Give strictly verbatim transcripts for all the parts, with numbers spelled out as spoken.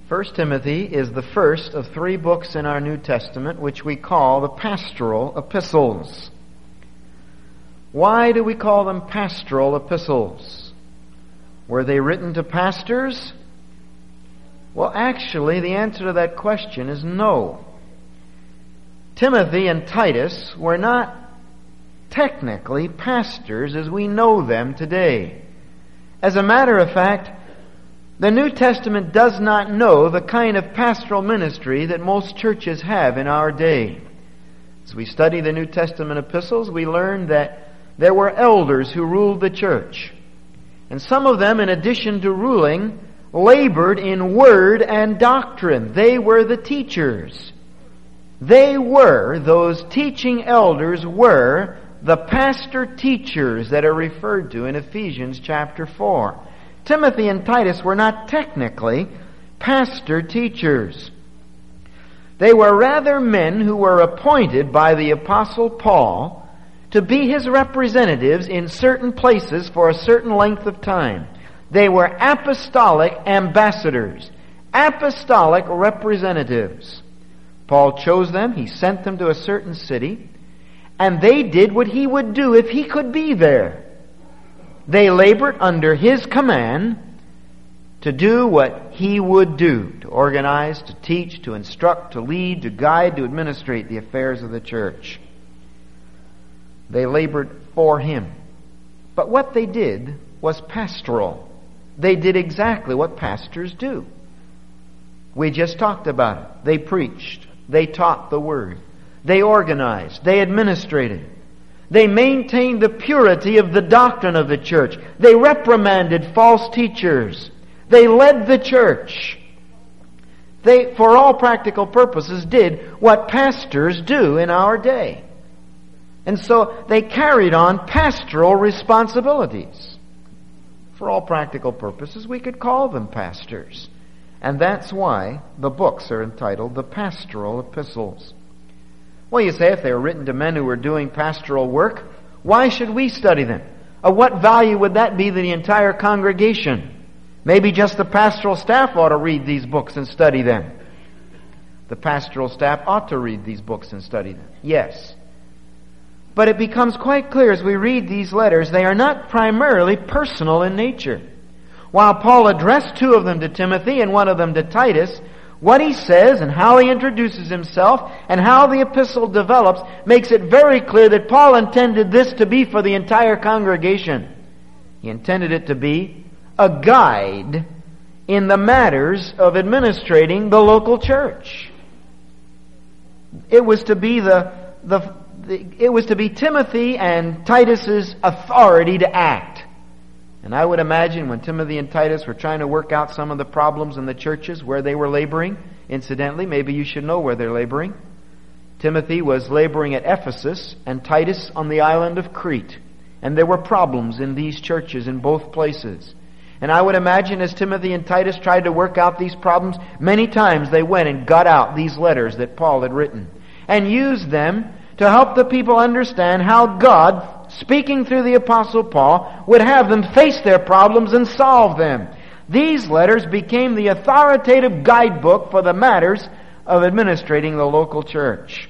First Timothy is the first of three books in our New Testament which we call the pastoral epistles. Why do we call them pastoral epistles? Were they written to pastors? Well, actually, the answer to that question is no. Timothy and Titus were not technically pastors as we know them today. As a matter of fact, the New Testament does not know the kind of pastoral ministry that most churches have in our day. As we study the New Testament epistles, we learn that there were elders who ruled the church. And some of them, in addition to ruling, labored in word and doctrine. They were the teachers. They were, those teaching elders were the pastor teachers that are referred to in Ephesians chapter four. Timothy and Titus were not technically pastor teachers. They were rather men who were appointed by the Apostle Paul to be his representatives in certain places for a certain length of time. They were apostolic ambassadors, apostolic representatives. Paul chose them, he sent them to a certain city, and they did what he would do if he could be there. They labored under his command to do what he would do, to organize, to teach, to instruct, to lead, to guide, to administrate the affairs of the church. They labored for him. But what they did was pastoral. They did exactly what pastors do. We just talked about it. They preached. They taught the Word. They organized. They administrated. They maintained the purity of the doctrine of the church. They reprimanded false teachers. They led the church. They, for all practical purposes, did what pastors do in our day. And so they carried on pastoral responsibilities. For all practical purposes, we could call them pastors. And that's why the books are entitled the pastoral epistles. Well, you say, if they were written to men who were doing pastoral work, why should we study them? Of what value would that be to the entire congregation? Maybe just the pastoral staff ought to read these books and study them. The pastoral staff ought to read these books and study them. Yes. But it becomes quite clear as we read these letters, they are not primarily personal in nature. While Paul addressed two of them to Timothy and one of them to Titus, what he says and how he introduces himself and how the epistle develops makes it very clear that Paul intended this to be for the entire congregation. He intended it to be a guide in the matters of administrating the local church. It was to be the, the, the it was to be Timothy and Titus's authority to act. And I would imagine when Timothy and Titus were trying to work out some of the problems in the churches where they were laboring, incidentally, maybe you should know where they're laboring. Timothy was laboring at Ephesus and Titus on the island of Crete. And there were problems in these churches in both places. And I would imagine as Timothy and Titus tried to work out these problems, many times they went and got out these letters that Paul had written and used them to help the people understand how God, speaking through the Apostle Paul, would have them face their problems and solve them. These letters became the authoritative guidebook for the matters of administrating the local church.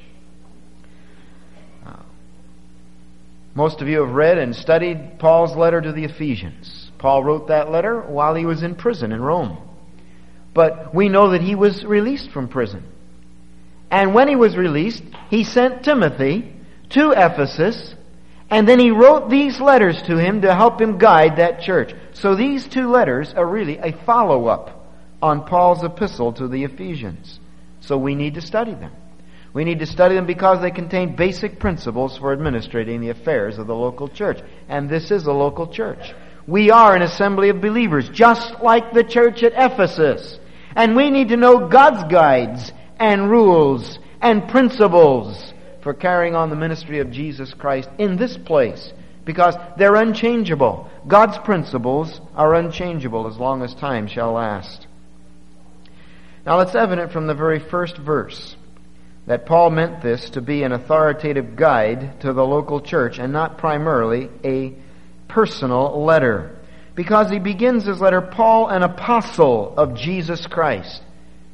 Most of you have read and studied Paul's letter to the Ephesians. Paul wrote that letter while he was in prison in Rome. But we know that he was released from prison. And when he was released, he sent Timothy to Ephesus, and then he wrote these letters to him to help him guide that church. So these two letters are really a follow-up on Paul's epistle to the Ephesians. So we need to study them. We need to study them because they contain basic principles for administrating the affairs of the local church. And this is a local church. We are an assembly of believers, just like the church at Ephesus. And we need to know God's guides and rules and principles for carrying on the ministry of Jesus Christ in this place, because they're unchangeable. God's principles are unchangeable as long as time shall last. Now it's evident from the very first verse that Paul meant this to be an authoritative guide to the local church and not primarily a personal letter. Because he begins his letter, Paul, an apostle of Jesus Christ.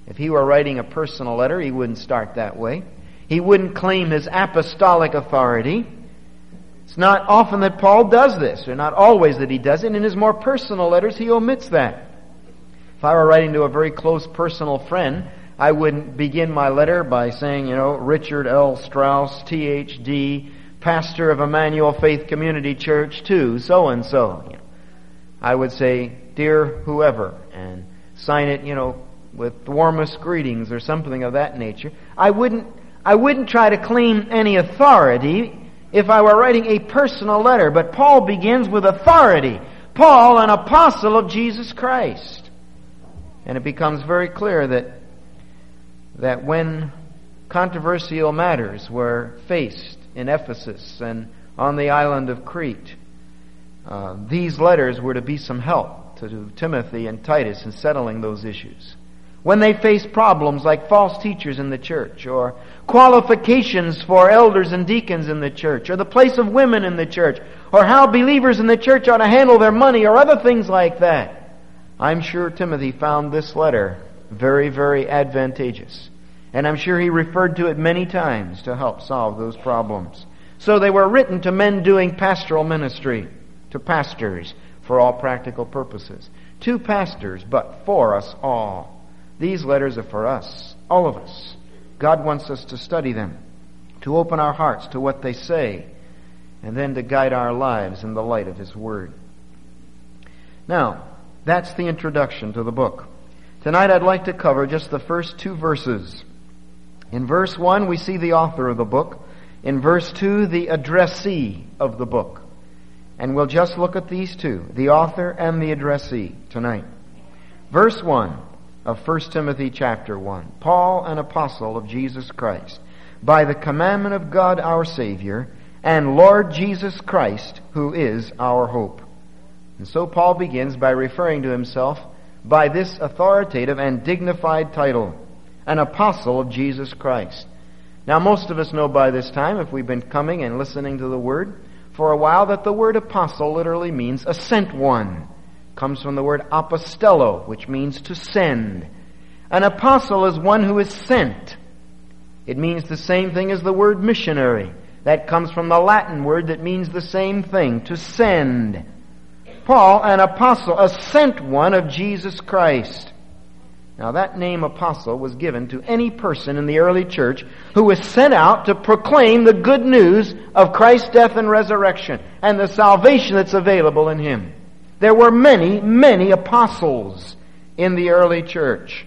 If he were writing a personal letter, he wouldn't start that way. He wouldn't claim his apostolic authority. It's not often that Paul does this, or not always that he does it. In his more personal letters, he omits that. If I were writing to a very close personal friend, I wouldn't begin my letter by saying, you know, Richard L. Strauss, T H D, pastor of Emmanuel Faith Community Church, to so-and-so. You know, I would say, dear whoever, and sign it, you know, with the warmest greetings or something of that nature. I wouldn't, I wouldn't try to claim any authority if I were writing a personal letter, but Paul begins with authority. Paul, an apostle of Jesus Christ. And it becomes very clear that that when controversial matters were faced in Ephesus and on the island of Crete, uh, these letters were to be some help to Timothy and Titus in settling those issues. When they faced problems like false teachers in the church, or qualifications for elders and deacons in the church, or the place of women in the church, or how believers in the church ought to handle their money, or other things like that, I'm sure Timothy found this letter very, very advantageous. And I'm sure he referred to it many times to help solve those problems. So they were written to men doing pastoral ministry, to pastors for all practical purposes. To pastors, but for us all. These letters are for us, all of us. God wants us to study them, to open our hearts to what they say, and then to guide our lives in the light of His Word. Now, that's the introduction to the book. Tonight I'd like to cover just the first two verses. In verse one, we see the author of the book. In verse two, the addressee of the book. And we'll just look at these two, the author and the addressee, tonight. Verse one of First Timothy chapter one. Paul, an apostle of Jesus Christ, by the commandment of God our Savior, and Lord Jesus Christ, who is our hope. And so Paul begins by referring to himself by this authoritative and dignified title, an apostle of Jesus Christ. Now, most of us know by this time, if we've been coming and listening to the Word for a while, that the word apostle literally means a sent one. It comes from the word apostello, which means to send. An apostle is one who is sent. It means the same thing as the word missionary. That comes from the Latin word that means the same thing, to send. Paul, an apostle, a sent one of Jesus Christ. Now that name apostle was given to any person in the early church who was sent out to proclaim the good news of Christ's death and resurrection and the salvation that's available in Him. There were many, many apostles in the early church.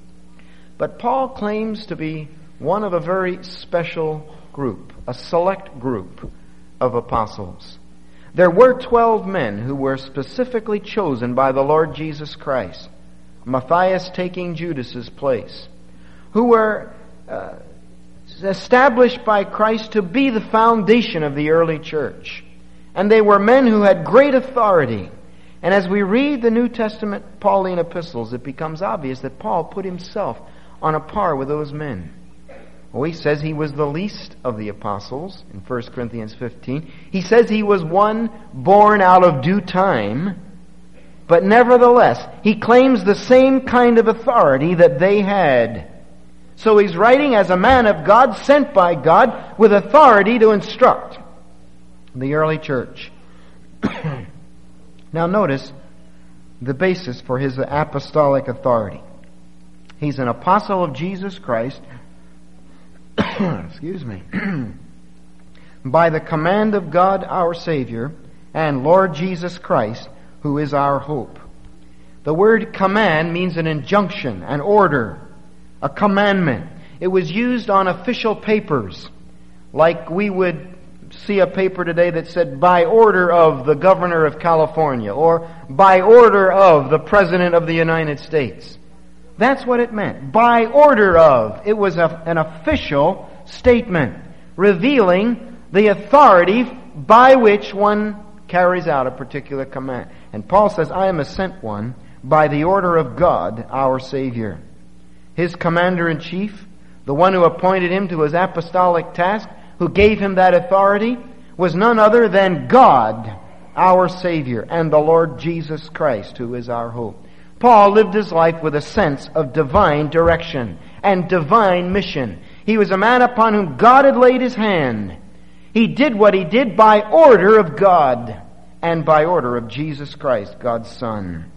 But Paul claims to be one of a very special group, a select group of apostles. There were twelve men who were specifically chosen by the Lord Jesus Christ, Matthias taking Judas's place, who were uh, established by Christ to be the foundation of the early church. And they were men who had great authority. And as we read the New Testament Pauline epistles, it becomes obvious that Paul put himself on a par with those men. Well, he says he was the least of the apostles in First Corinthians fifteen. He says he was one born out of due time. But nevertheless, he claims the same kind of authority that they had. So he's writing as a man of God, sent by God, with authority to instruct the early church. Now notice the basis for his apostolic authority. He's an apostle of Jesus Christ, excuse me, by the command of God our Savior and Lord Jesus Christ, who is our hope. The word command means an injunction, an order, a commandment. It was used on official papers, like we would see a paper today that said, by order of the governor of California, or by order of the President of the United States. That's what it meant. By order of. It was a, an official statement revealing the authority by which one carries out a particular command. And Paul says, I am a sent one by the order of God, our Savior. His commander-in-chief, the one who appointed him to his apostolic task, who gave him that authority, was none other than God, our Savior, and the Lord Jesus Christ, who is our hope. Paul lived his life with a sense of divine direction and divine mission. He was a man upon whom God had laid his hand. He did what he did by order of God and by order of Jesus Christ, God's Son.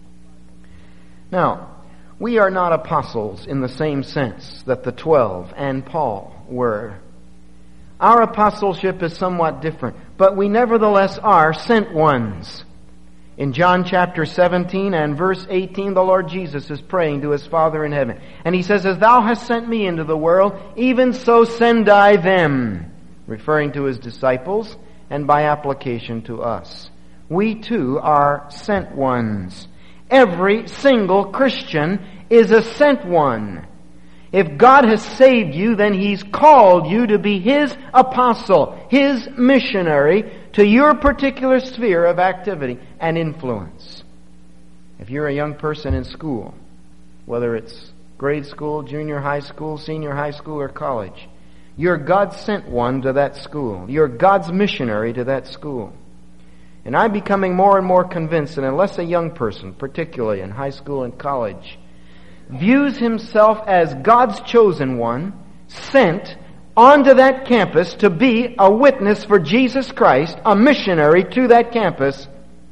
Now, we are not apostles in the same sense that the twelve and Paul were. Our apostleship is somewhat different, but we nevertheless are sent ones. In John chapter seventeen and verse eighteen, the Lord Jesus is praying to his Father in heaven. And he says, "As thou hast sent me into the world, even so send I them," referring to his disciples and by application to us. We too are sent ones. Every single Christian is a sent one. If God has saved you, then He's called you to be His apostle, His missionary to your particular sphere of activity and influence. If you're a young person in school, whether it's grade school, junior high school, senior high school, or college, you're God's sent one to that school. You're God's missionary to that school. And I'm becoming more and more convinced that unless a young person, particularly in high school and college, views himself as God's chosen one, sent onto that campus to be a witness for Jesus Christ, a missionary to that campus,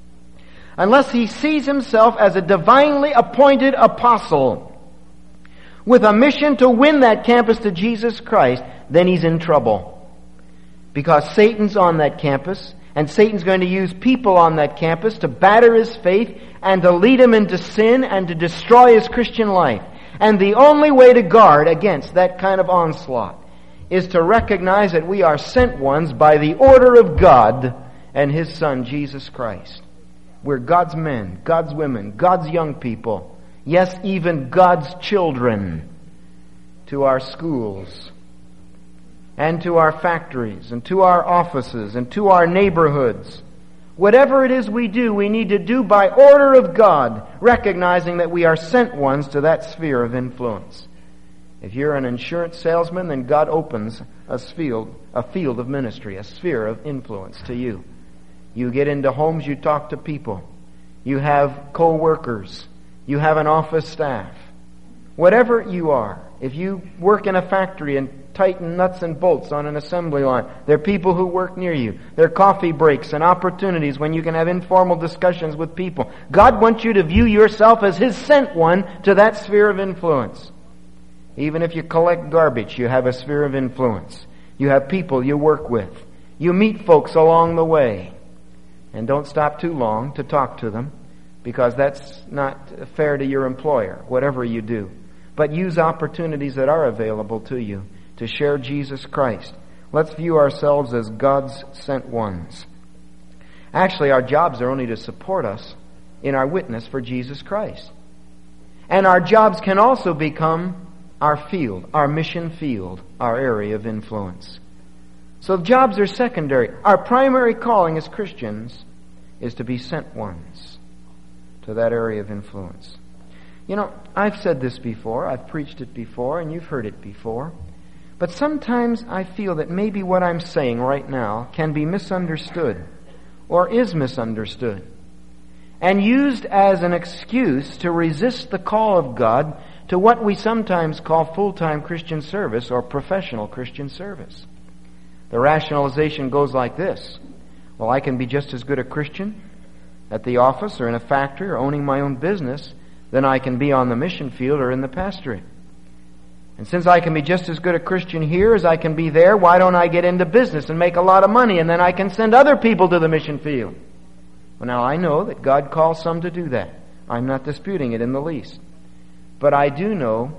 unless he sees himself as a divinely appointed apostle with a mission to win that campus to Jesus Christ, then he's in trouble. Because Satan's on that campus, and Satan's going to use people on that campus to batter his faith and to lead him into sin and to destroy his Christian life. And the only way to guard against that kind of onslaught is to recognize that we are sent ones by the order of God and His Son, Jesus Christ. We're God's men, God's women, God's young people, yes, even God's children, to our schools and to our factories and to our offices and to our neighborhoods. Whatever it is we do, we need to do by order of God, recognizing that we are sent ones to that sphere of influence. If you're an insurance salesman, then God opens a field, a field of ministry, a sphere of influence to you. You get into homes, you talk to people. You have co-workers. You have an office staff. Whatever you are, if you work in a factory and tighten nuts and bolts on an assembly line, there are people who work near you. There are coffee breaks and opportunities when you can have informal discussions with people. God wants you to view yourself as His sent one to that sphere of influence. Even if you collect garbage, you have a sphere of influence. You have people you work with. You meet folks along the way. And don't stop too long to talk to them, because that's not fair to your employer, whatever you do. But use opportunities that are available to you to share Jesus Christ. Let's view ourselves as God's sent ones. Actually, our jobs are only to support us in our witness for Jesus Christ. And our jobs can also become our field, our mission field, our area of influence. So jobs are secondary. Our primary calling as Christians is to be sent ones to that area of influence. You know, I've said this before, I've preached it before, and you've heard it before. But sometimes I feel that maybe what I'm saying right now can be misunderstood, or is misunderstood, and used as an excuse to resist the call of God to what we sometimes call full-time Christian service or professional Christian service. The rationalization goes like this. Well, I can be just as good a Christian at the office or in a factory or owning my own business than I can be on the mission field or in the pastorate. And since I can be just as good a Christian here as I can be there, why don't I get into business and make a lot of money, and then I can send other people to the mission field? Well, now I know that God calls some to do that. I'm not disputing it in the least. But I do know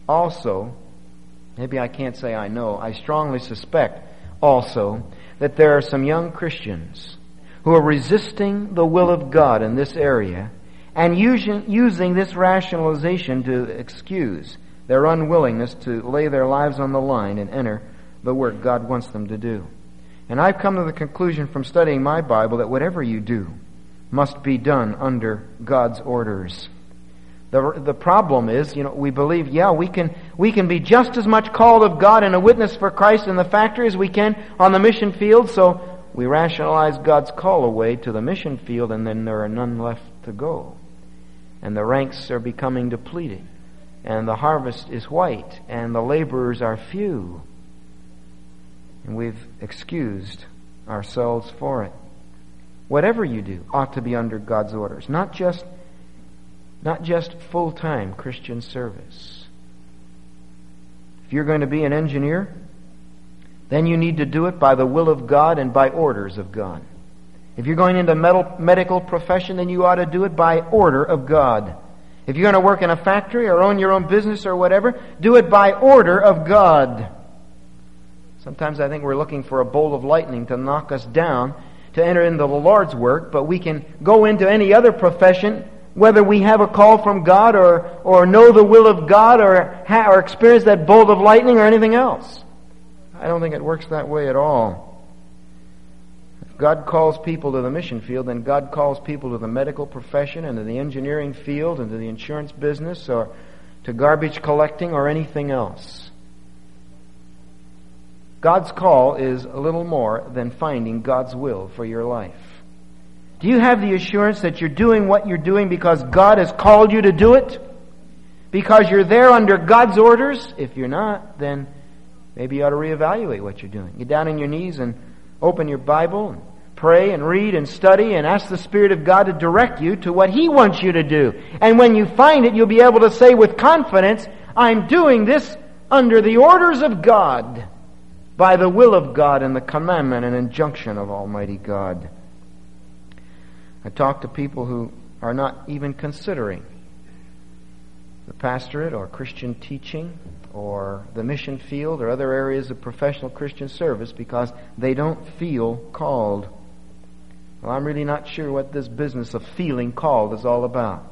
also, maybe I can't say I know, I strongly suspect also that there are some young Christians who are resisting the will of God in this area and using, using this rationalization to excuse their unwillingness to lay their lives on the line and enter the work God wants them to do. And I've come to the conclusion from studying my Bible that whatever you do must be done under God's orders. The, the problem is, you know, we believe, yeah, we can we can be just as much called of God and a witness for Christ in the factory as we can on the mission field, so we rationalize God's call away to the mission field, and then there are none left to go. and the ranks are becoming depleted, and the harvest is white, and the laborers are few. And we've excused ourselves for it. Whatever you do ought to be under God's orders, not just, not just full-time Christian service. If you're going to be an engineer, then you need to do it by the will of God and by orders of God. If you're going into med- medical profession, then you ought to do it by order of God. If you're going to work in a factory or own your own business or whatever, do it by order of God. Sometimes I think we're looking for a bolt of lightning to knock us down to enter into the Lord's work, but we can go into any other profession, whether we have a call from God or, or know the will of God or, ha- or experience that bolt of lightning or anything else. I don't think it works that way at all. If God calls people to the mission field, then God calls people to the medical profession and to the engineering field and to the insurance business or to garbage collecting or anything else. God's call is a little more than finding God's will for your life. Do you have the assurance that you're doing what you're doing because God has called you to do it? Because you're there under God's orders? If you're not, then maybe you ought to reevaluate what you're doing. Get down on your knees and open your Bible and pray and read and study and ask the Spirit of God to direct you to what He wants you to do. And when you find it, you'll be able to say with confidence, I'm doing this under the orders of God, by the will of God and the commandment and injunction of Almighty God. I talk to people who are not even considering the pastorate or Christian teaching or the mission field or other areas of professional Christian service because they don't feel called. Well, I'm really not sure what this business of feeling called is all about.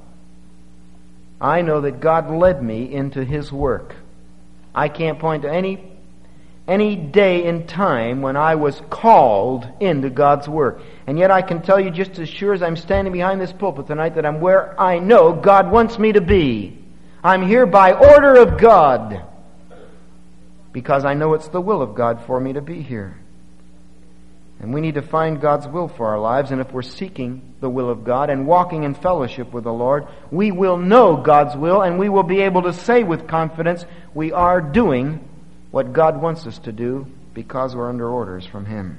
I know that God led me into His work. I can't point to any any day in time when I was called into God's work. And yet I can tell you just as sure as I'm standing behind this pulpit tonight that I'm where I know God wants me to be. I'm here by order of God because I know it's the will of God for me to be here. And we need to find God's will for our lives, and if we're seeking the will of God and walking in fellowship with the Lord, we will know God's will and we will be able to say with confidence, we are doing what God wants us to do because we're under orders from Him.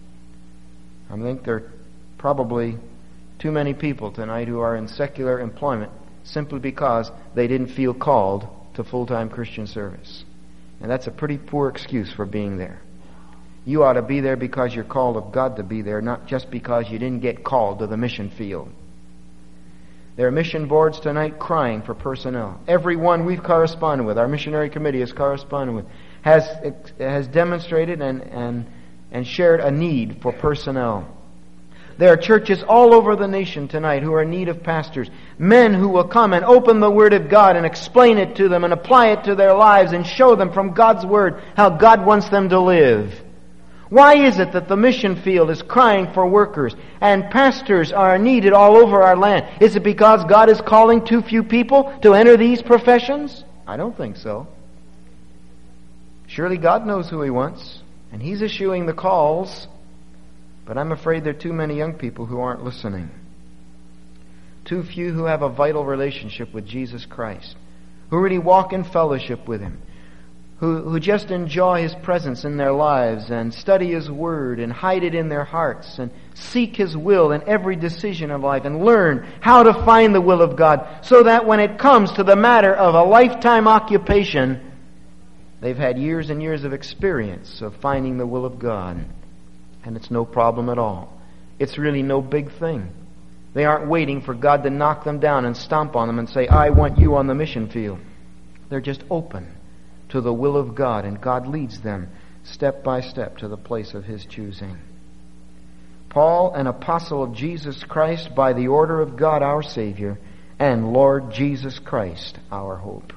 I think there are probably too many people tonight who are in secular employment simply because they didn't feel called to full-time Christian service. And that's a pretty poor excuse for being there. You ought to be there because you're called of God to be there, not just because you didn't get called to the mission field. There are mission boards tonight crying for personnel. Everyone we've corresponded with, our missionary committee has corresponded with, has has demonstrated and, and, and shared a need for personnel. There are churches all over the nation tonight who are in need of pastors. Men who will come and open the Word of God and explain it to them and apply it to their lives and show them from God's Word how God wants them to live. Why is it that the mission field is crying for workers and pastors are needed all over our land? Is it because God is calling too few people to enter these professions? I don't think so. Surely God knows who He wants, and He's issuing the calls, but I'm afraid there are too many young people who aren't listening. Too few who have a vital relationship with Jesus Christ, who really walk in fellowship with Him, who, who just enjoy His presence in their lives and study His Word and hide it in their hearts and seek His will in every decision of life and learn how to find the will of God so that when it comes to the matter of a lifetime occupation, they've had years and years of experience of finding the will of God. And it's no problem at all. It's really no big thing. They aren't waiting for God to knock them down and stomp on them and say, I want you on the mission field. They're just open to the will of God, and God leads them step by step to the place of His choosing. Paul, an apostle of Jesus Christ by the order of God our Savior, and Lord Jesus Christ our hope.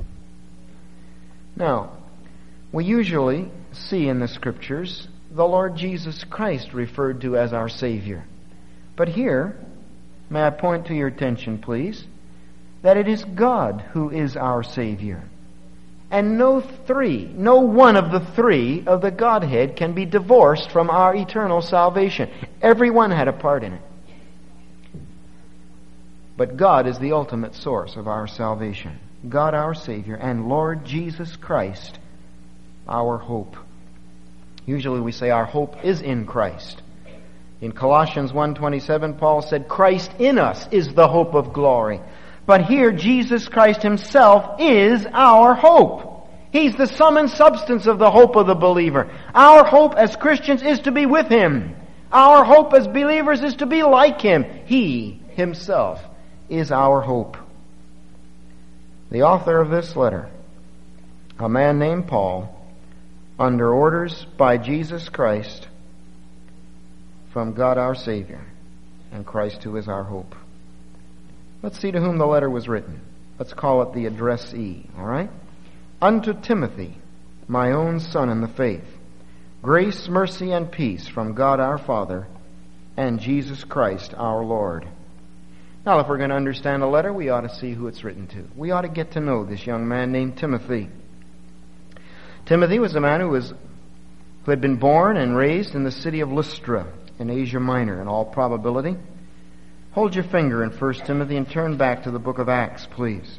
Now, we usually see in the Scriptures the Lord Jesus Christ referred to as our Savior. But here, may I point to your attention, please, that it is God who is our Savior. And no three, no one of the three of the Godhead can be divorced from our eternal salvation. Everyone had a part in it. But God is the ultimate source of our salvation. God our Savior and Lord Jesus Christ, our hope. Usually we say our hope is in Christ. In Colossians one twenty-seven, Paul said, Christ in us is the hope of glory. But here, Jesus Christ Himself is our hope. He's the sum and substance of the hope of the believer. Our hope as Christians is to be with Him. Our hope as believers is to be like Him. He Himself is our hope. The author of this letter, a man named Paul, under orders by Jesus Christ from God our Savior and Christ who is our hope. Let's see to whom the letter was written. Let's call it the addressee, all right? Unto Timothy, my own son in the faith, grace, mercy, and peace from God our Father and Jesus Christ our Lord. Now, if we're going to understand a letter, we ought to see who it's written to. We ought to get to know this young man named Timothy. Timothy was a man who was who had been born and raised in the city of Lystra in Asia Minor, in all probability. Hold your finger in First Timothy and turn back to the book of Acts, please.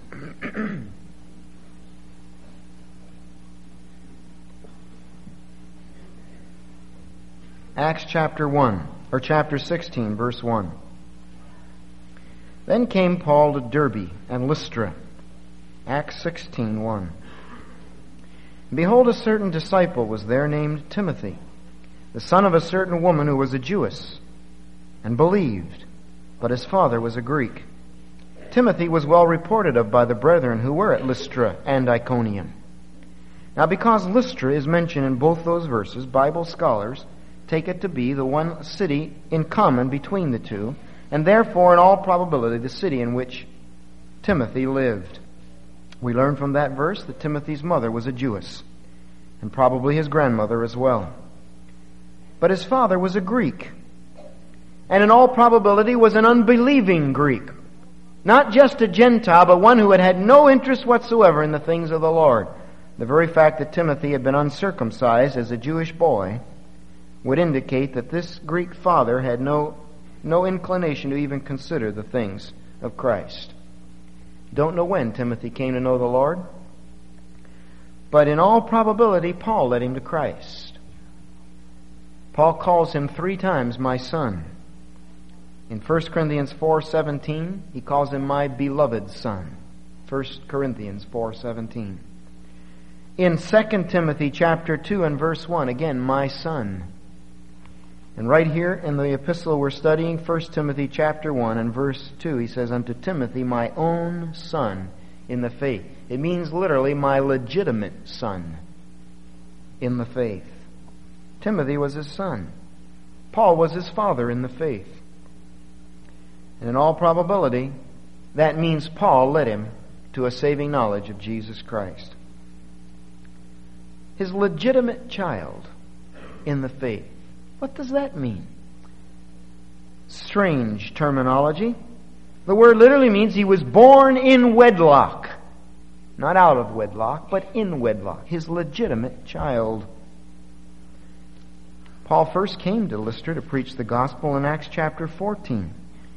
Acts chapter one, or chapter sixteen, verse one. Then came Paul to Derbe and Lystra. Acts sixteen, one. Behold, a certain disciple was there named Timothy, the son of a certain woman who was a Jewess, and believed, but his father was a Greek. Timothy was well reported of by the brethren who were at Lystra and Iconium. Now, because Lystra is mentioned in both those verses, Bible scholars take it to be the one city in common between the two, and therefore, in all probability, the city in which Timothy lived. We learn from that verse that Timothy's mother was a Jewess, and probably his grandmother as well. But his father was a Greek, and in all probability was an unbelieving Greek. Not just a Gentile, but one who had had no interest whatsoever in the things of the Lord. The very fact that Timothy had been uncircumcised as a Jewish boy would indicate that this Greek father had no no inclination to even consider the things of Christ. Don't know when Timothy came to know the Lord, but in all probability, Paul led him to Christ. Paul calls him three times my son. In First Corinthians four seventeen, he calls him my beloved son. First Corinthians four seventeen. In Second Timothy chapter two and verse one, again, my son. And right here in the epistle we're studying, First Timothy chapter one and verse two, he says, unto Timothy, my own son in the faith. It means literally my legitimate son in the faith. Timothy was his son. Paul was his father in the faith. And in all probability, that means Paul led him to a saving knowledge of Jesus Christ. His legitimate child in the faith. What does that mean? Strange terminology. The word literally means he was born in wedlock. Not out of wedlock, but in wedlock. His legitimate child. Paul first came to Lystra to preach the gospel in Acts chapter fourteen.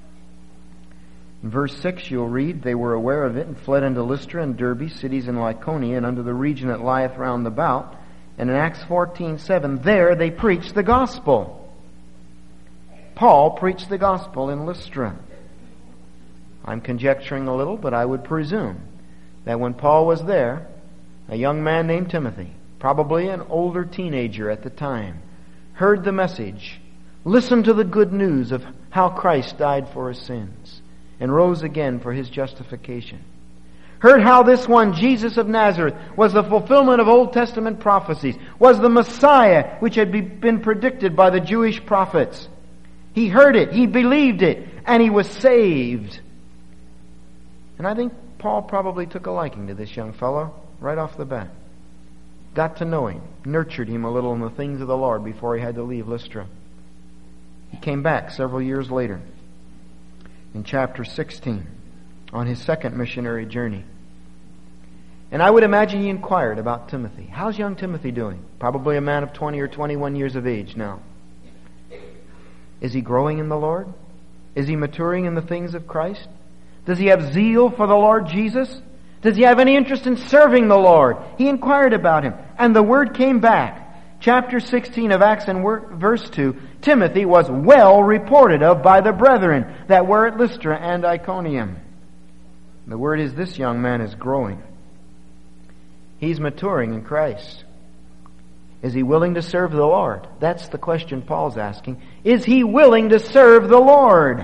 In verse six you'll read, they were aware of it and fled unto Lystra and Derbe, cities in Lycaonia, and unto the region that lieth round about. And in Acts fourteen seven, there they preached the gospel. Paul preached the gospel in Lystra. I'm conjecturing a little, but I would presume that when Paul was there, a young man named Timothy, probably an older teenager at the time, heard the message, listened to the good news of how Christ died for his sins and rose again for his justification. Heard how this one, Jesus of Nazareth, was the fulfillment of Old Testament prophecies, was the Messiah which had be, been predicted by the Jewish prophets. He heard it, he believed it, and he was saved. And I think Paul probably took a liking to this young fellow right off the bat. Got to know him, nurtured him a little in the things of the Lord before he had to leave Lystra. He came back several years later in chapter sixteen. On his second missionary journey. And I would imagine he inquired about Timothy. How's young Timothy doing? Probably a man of twenty or twenty-one years of age now. Is he growing in the Lord? Is he maturing in the things of Christ? Does he have zeal for the Lord Jesus? Does he have any interest in serving the Lord? He inquired about him, and the word came back. Chapter sixteen of Acts and verse two, Timothy was well reported of by the brethren that were at Lystra and Iconium. The word is, this young man is growing. He's maturing in Christ. Is he willing to serve the Lord? That's the question Paul's asking. Is he willing to serve the Lord?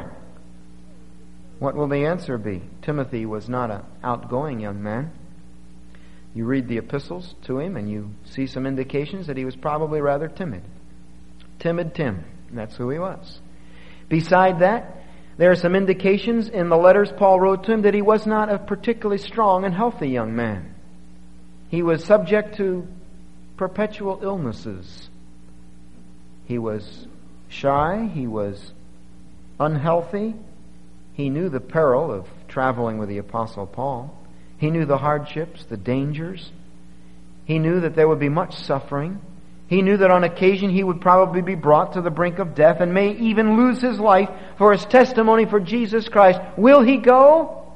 What will the answer be? Timothy was not an outgoing young man. You read the epistles to him and you see some indications that he was probably rather timid. Timid Tim. That's who he was. Beside that, there are some indications in the letters Paul wrote to him that he was not a particularly strong and healthy young man. He was subject to perpetual illnesses. He was shy. He was unhealthy. He knew the peril of traveling with the Apostle Paul. He knew the hardships, the dangers. He knew that there would be much suffering. He knew that on occasion he would probably be brought to the brink of death and may even lose his life for his testimony for Jesus Christ. Will he go?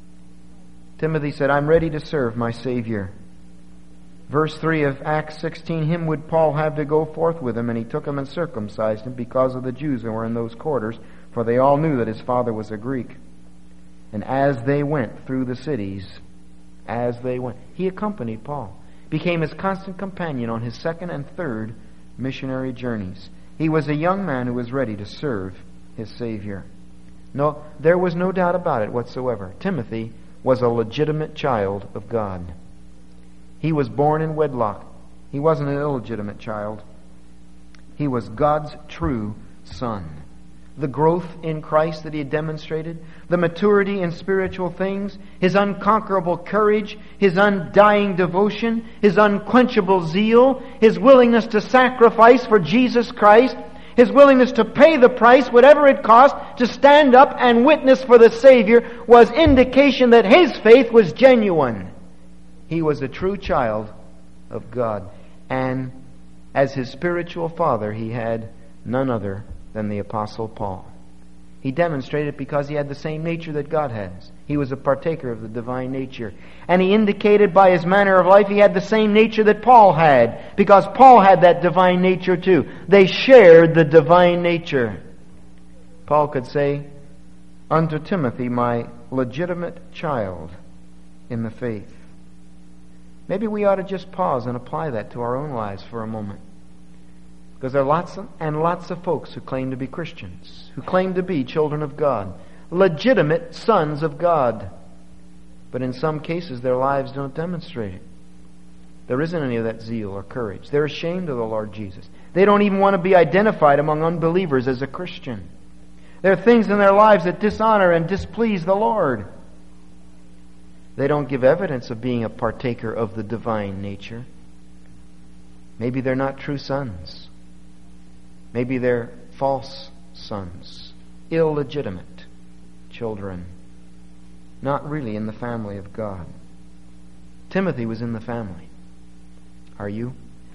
Timothy said, I'm ready to serve my Savior. Verse three of Acts sixteen, him would Paul have to go forth with him, and he took him and circumcised him because of the Jews who were in those quarters, for they all knew that his father was a Greek. And as they went through the cities, as they went, he accompanied Paul, became his constant companion on his second and third missionary journeys. He was a young man who was ready to serve his Savior. No, there was no doubt about it whatsoever. Timothy was a legitimate child of God. He was born in wedlock. He wasn't an illegitimate child. He was God's true son. The growth in Christ that he had demonstrated, the maturity in spiritual things, his unconquerable courage, his undying devotion, his unquenchable zeal, his willingness to sacrifice for Jesus Christ, his willingness to pay the price, whatever it cost, to stand up and witness for the Savior, was indication that his faith was genuine. He was a true child of God. And as his spiritual father, he had none other than the Apostle Paul. He demonstrated it because he had the same nature that God has. He was a partaker of the divine nature. And he indicated by his manner of life he had the same nature that Paul had, because Paul had that divine nature too. They shared the divine nature. Paul could say, unto Timothy, my legitimate child in the faith. Maybe we ought to just pause and apply that to our own lives for a moment. Because there are lots of, and lots of folks who claim to be Christians, who claim to be children of God, legitimate sons of God. But in some cases their lives don't demonstrate it. There isn't any of that zeal or courage. They're ashamed of the Lord Jesus. They don't even want to be identified among unbelievers as a Christian. There are things in their lives that dishonor and displease the Lord. They don't give evidence of being a partaker of the divine nature. Maybe they're not true sons. Maybe they're false sons, illegitimate children, not really in the family of God. Timothy was in the family. Are you?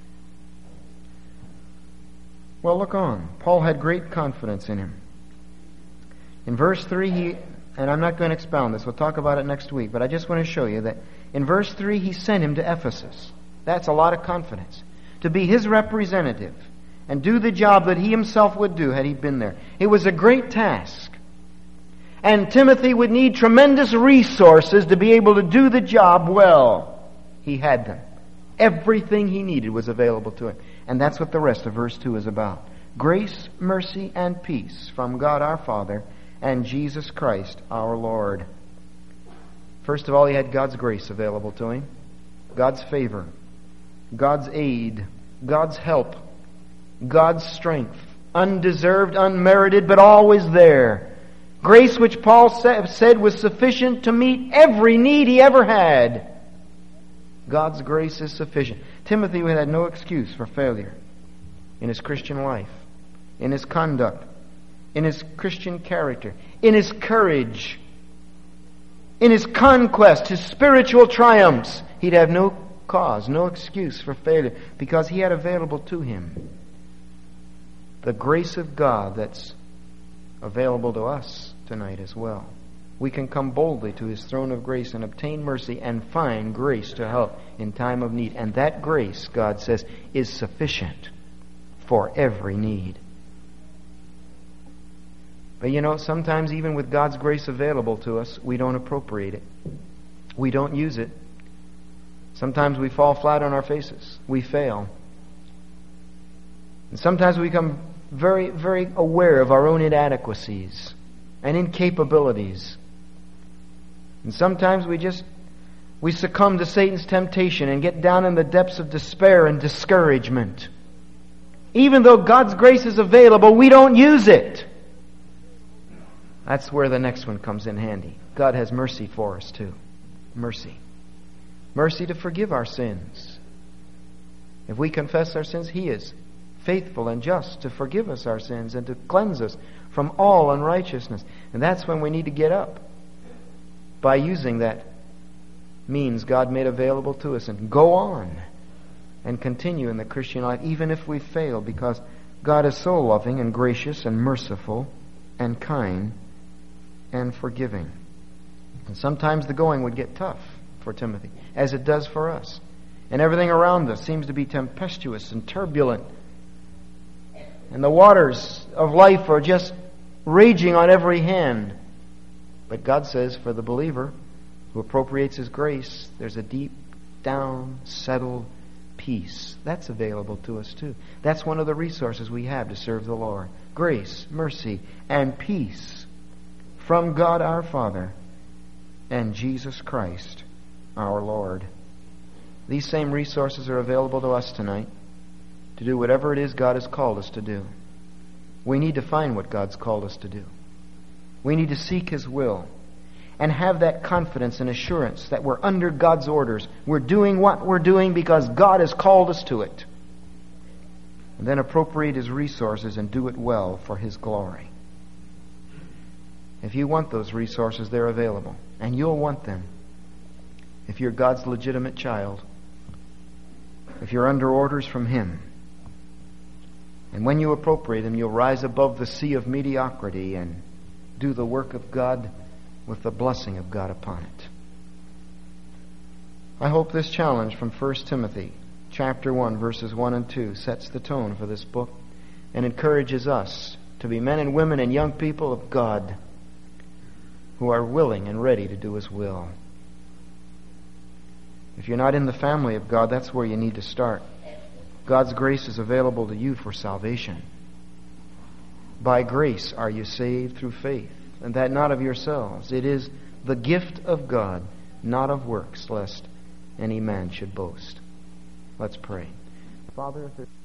Well, look on. Paul had great confidence in him. In verse three, he, and I'm not going to expound this, we'll talk about it next week, but I just want to show you that in verse three, he sent him to Ephesus. That's a lot of confidence. To be his representative and do the job that he himself would do had he been there. It was a great task. And Timothy would need tremendous resources to be able to do the job well. He had them. Everything he needed was available to him. And that's what the rest of verse two is about. Grace, mercy, and peace from God our Father and Jesus Christ our Lord. First of all, he had God's grace available to him. God's favor. God's aid. God's help. God's strength. Undeserved, unmerited, but always there. Grace which Paul said was sufficient to meet every need he ever had. God's grace is sufficient. Timothy had no excuse for failure in his Christian life, in his conduct, in his Christian character, in his courage, in his conquest, his spiritual triumphs. He'd have no cause, no excuse for failure, because he had available to him the grace of God that's available to us tonight as well. we can come boldly to His throne of grace and obtain mercy and find grace to help in time of need. And that grace, God says, is sufficient for every need. But you know, sometimes even with God's grace available to us, we don't appropriate it. We don't use it. Sometimes we fall flat on our faces. We fail. And sometimes we become very, very aware of our own inadequacies and incapabilities. And sometimes we just, we succumb to Satan's temptation and get down in the depths of despair and discouragement. Even though God's grace is available, we don't use it. That's where the next one comes in handy. God has mercy for us too. Mercy. Mercy to forgive our sins. If we confess our sins, He is faithful and just to forgive us our sins and to cleanse us from all unrighteousness. And that's when we need to get up by using that means God made available to us and go on and continue in the Christian life even if we fail, because God is so loving and gracious and merciful and kind and forgiving. And sometimes the going would get tough for Timothy, as it does for us. And everything around us seems to be tempestuous and turbulent. And the waters of life are just raging on every hand. But God says for the believer who appropriates His grace, there's a deep down, settled peace. That's available to us too. That's one of the resources we have to serve the Lord. Grace, mercy, and peace from God our Father and Jesus Christ our Lord. These same resources are available to us tonight to do whatever it is God has called us to do. We need to find what God's called us to do. We need to seek His will and have that confidence and assurance that we're under God's orders. We're doing what we're doing because God has called us to it. And then appropriate His resources and do it well for His glory. If you want those resources, they're available. And you'll want them if you're God's legitimate child. If you're under orders from Him. And when you appropriate them, you'll rise above the sea of mediocrity and do the work of God with the blessing of God upon it. I hope this challenge from First Timothy chapter one, verses one and two sets the tone for this book and encourages us to be men and women and young people of God who are willing and ready to do His will. If you're not in the family of God, that's where you need to start. God's grace is available to you for salvation. By grace are you saved through faith, and that not of yourselves. It is the gift of God, not of works, lest any man should boast. Let's pray. Father, if there's